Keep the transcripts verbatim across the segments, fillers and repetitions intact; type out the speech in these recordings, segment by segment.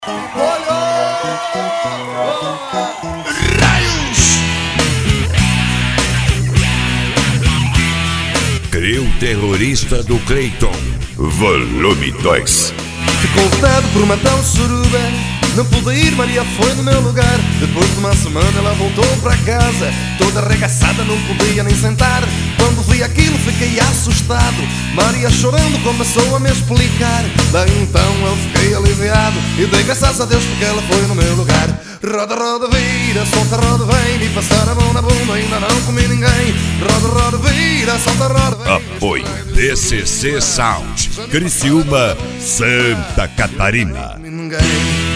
Raios! Crio terrorista do Cleiton, volume dois. Ficou vetado por matar o suruba. Não pude ir, Maria foi no meu lugar. Depois de uma semana ela voltou para casa, toda arregaçada, não podia nem sentar. Quando vi aquilo fiquei assustado. Maria chorando começou a me explicar. Daí então eu fiquei aliviado e dei graças a Deus porque ela foi no meu lugar. Roda, roda, vira, solta, roda, vem. Me passar a mão na bunda, ainda não comi ninguém. Roda, roda, vira, solta, roda, vem. Apoio D C C Sound, Criciúma, Santa Catarina. Ninguém.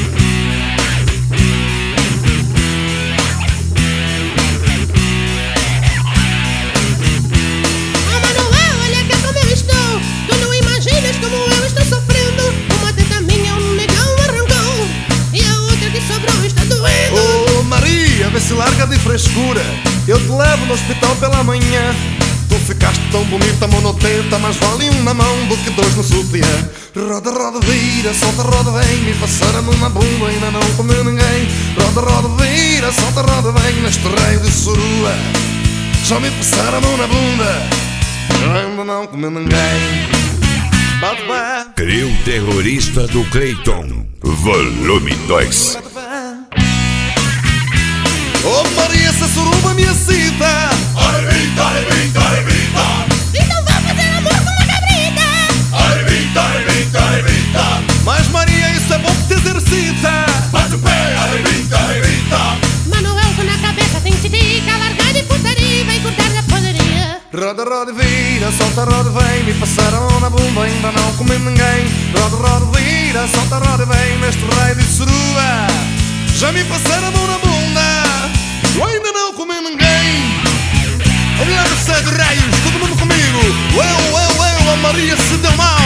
Vê se larga de frescura, eu te levo no hospital pela manhã. Tu ficaste tão bonita, monotenta, mas vale um na mão do que dois no sutiã. Roda, roda, vira, solta, roda, vem. Me passar a mão na bunda, ainda não comeu ninguém. Roda, roda, vira, solta, roda, vem. Neste raio de surua, só me passar a mão na bunda, ainda não comeu ninguém. Bate, bate. Crio terrorista do Cleiton, volume dois. Oh Maria, essa suruba me excita. Arrebita, arrebita, arrebita. Então vá fazer amor com uma cabrita. Arrebita, arrebita, arrebita. Mas Maria, isso é bom que te exercita. Bate o pé, arrebita, arrebita. Manuel com na cabeça tem titica. Largar de putaria e vai cortar da poderia. Roda, roda, vira, solta, roda, vem. Me passar a mão na bunda, ainda não comi ninguém. Roda, roda, vira, solta, roda, vem. Neste raio de surua, já me passaram a mão na bunda, eu ainda não comi ninguém. Olha lá no céu de raios, todo mundo comigo. Eu, eu, eu, a Maria se deu mal.